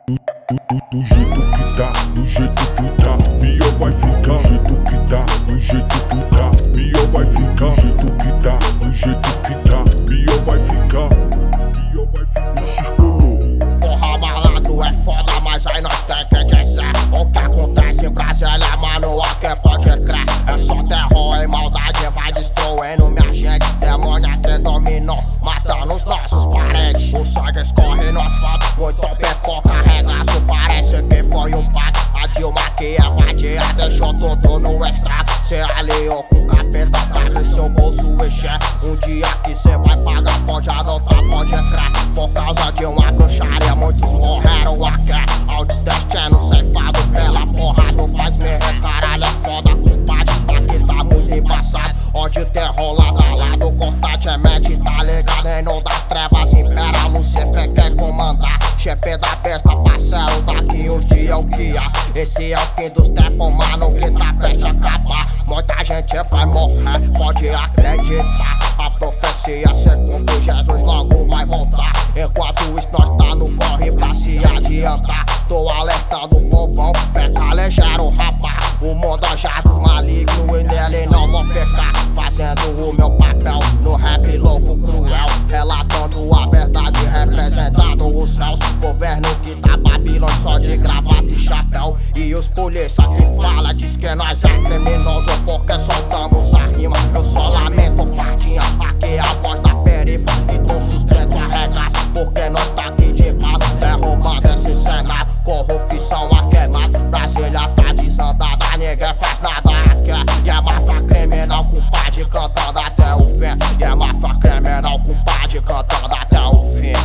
Do jeito que tá, do jeito que tá, pior vai ficar. Do jeito que tá, do jeito que tá, pior vai ficar. Do jeito que tá, do jeito que tá, pior vai ficar. Pior vai ficar. Circulou. Porra, malandro é foda, mas aí nós tem que dizer o que acontece em Brasília, mano, aqui pode crer. É só terror e maldade, vai destruindo minha gente. Demônio que dominou, matando os nossos parentes. O sangue escorre no asfalto, muito pipoca, regaço, parece que foi um pato. A Dilma que evadia, deixou tudo no estrago. Cê aliou com capeta pra ver seu bolso encher. Um dia que cê vai pagar, pode anotar, pode crer. Por causa de uma bruxaria, muitos morreram aqui. Ao destino ceifado pela porra, não faz me caralho, é foda, compadre. Aqui tá muito embaçado, onde terror lado a lado, constantemente, tá ligado? Reino das trevas impera, Lucifer quer comandar. Chefe da besta, parceiro, daqui uns dias o que há. Esse é o fim dos tempos, mano, que tá prestes a acabar. Muita gente vai morrer, pode acreditar. A profecia se cumpre, Jesus logo vai voltar. Enquanto isso nós tá no corre pra se adiantar. Tô alertando o povão, fica ligeiro, rapaz. O mundo já dos malignos e nele não vou ficar. Fazendo o meu papel no rap louco cruel, relatando a verdade, representando os céus. Governo que tá Babilônia só de gravata e chapéu. E os polícia que fala, diz que nós é criminoso porque soltamos a rima. Eu só lamento fardinha, aqui é a voz da perifa. Então sustento a regaça, porque nós tá aqui de bala, derrubando esse senado. Corrupção a queimada, Brasília tá desandada, ninguém faz nada aqui. E é máfia criminal, compadre, cantando até o fim. E é máfia criminal, compadre, cantando até o fim.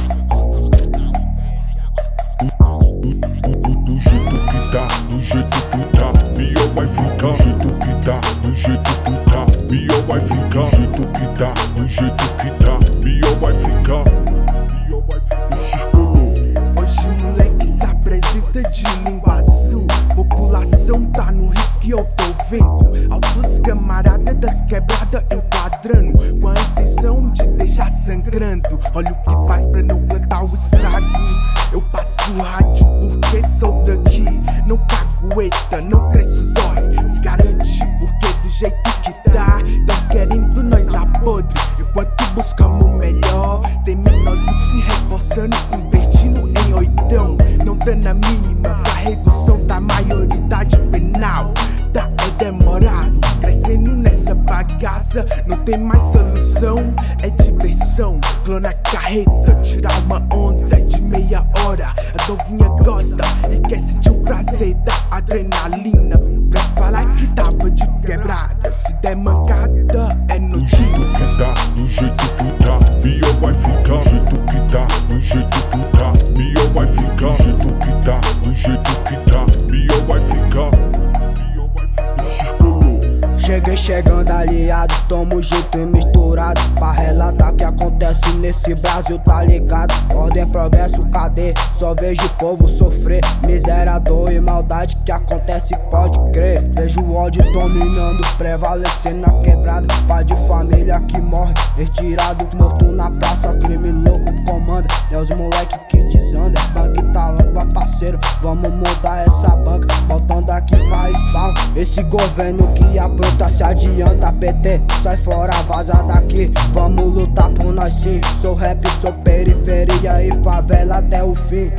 Do jeito que tá, do jeito que tá, pior vai ficar. Do jeito que tá, do jeito que tá, pior vai ficar. Do jeito que tá, do jeito que tá, pior vai ficar. Pior vai ficar. Circulou. Hoje moleque se apresenta de língua azul. População tá no risco e eu tô vendo altos camaradas das quebradas enquadrando, com a intenção de deixar sangrando. Olha o que faz pra não plantar o estrago. Eu passo rádio porque sou daqui. Não cagueta, não cresço os olhos. Se garante porque do jeito que tá, tão querendo nós lá podre. Enquanto buscamos o melhor, tem menorzinho se reforçando, investindo em oitão. Não dando a mínima pra redução da maioridade penal. Tá é demorado, crescendo nessa bagaça. Não tem mais solução, é diversão. Clona carreta, tirar uma onda de meia hora. A novinha gosta e quer sentir o prazer da adrenalina. Pra falar que tava de quebrada, se der mancada é Do notícia. jeito que tá, do jeito que tá, pior vai ficar. Do jeito que tá, do jeito que tá, pior vai ficar. Do jeito que tá, do jeito que tá, pior vai ficar. Pior vai ficar. Circulou. Cheguei chegando aliado, tamo junto e misturado, pra relatar o que acontece nesse Brasil, tá ligado? Ordem, progresso, cadê? Só vejo o povo sofrer, miséria, dor e maldade que acontece, pode crer. Vejo o ódio dominando, prevalecendo na quebrada. Pai de família que morre, retirado, morto na praça, crime louco comanda. É os moleque que desanda, banque tá lampa, parceiro. Vamos mudar essa banca, voltando aqui pra spawn. Esse governo que apronta se adianta, PT, sai fora, vaza daqui. Vamos lutar por nós sim. Sou rap, sou periferia e favela até o fim.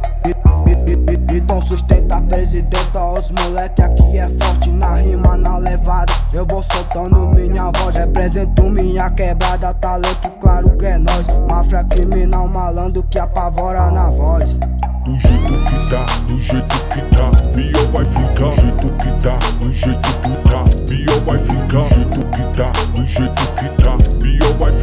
Então sustenta a presidenta, os moleque aqui é forte na rima, na levada. Eu vou soltando minha voz, represento minha quebrada, talento claro que é nós. Máfia criminal malandro que apavora na voz. Do jeito que tá, do jeito que tá, pior vai ficar. Do jeito que tá, do jeito que tá, pior vai ficar. Do jeito que tá, do jeito que tá, pior vai ficar.